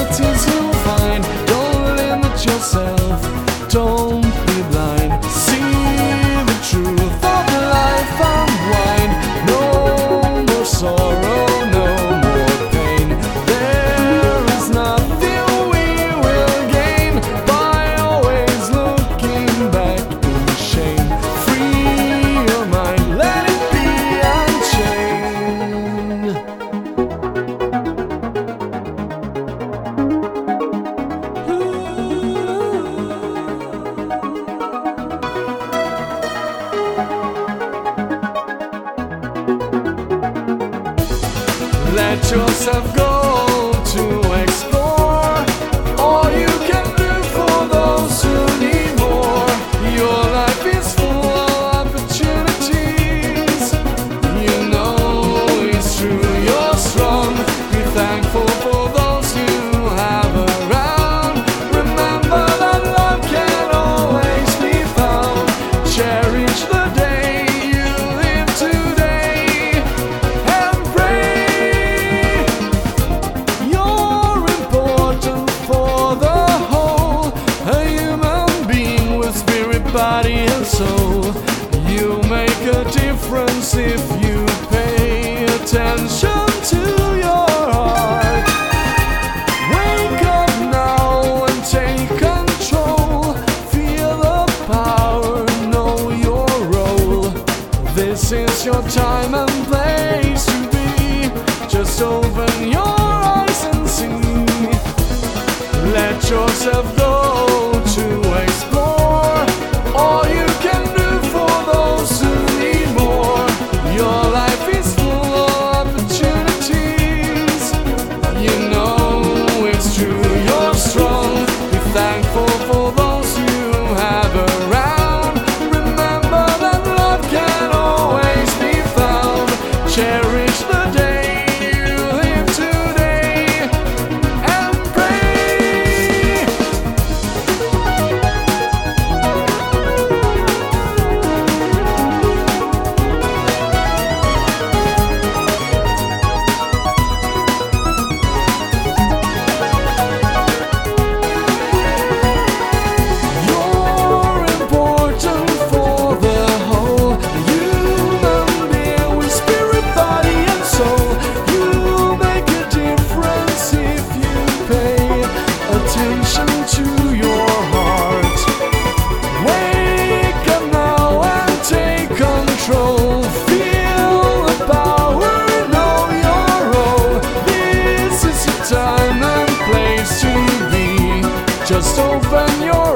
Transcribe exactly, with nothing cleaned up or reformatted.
possibilities you'll find. Don't limit yourself, don't be blind. See the truth of life unwind. No more sorrow, no more pain. There is nothing we will gain by always looking back in shame. Free your mind, let it be unchained. Let yourself go to explore all you can do for those who need more. Your life is full of opportunities. You know it's true, you're strong. Be thankful for those you have around. Remember that love can always be found. Cherish the day you live today and pray. You're important for the whole, a human being with spirit, body and soul. You make a difference if you pay attention to your heart. Wake up now and take control. Feel the power, know your role. This is your time and place to be. Just open your eyes and see. Let yourself go to explore all you can do for those who need more. Your life is full of opportunities. You know it's true, you're strong. Be thankful for those you have around. Remember that love can always be found. Cherish the day you live today and pray. You're important for the whole, human being with spirit, body and soul. You make a difference if you pay attention to your heart. Wake up now and take control. Feel the power, know your role. This is the time and place to be. Just open your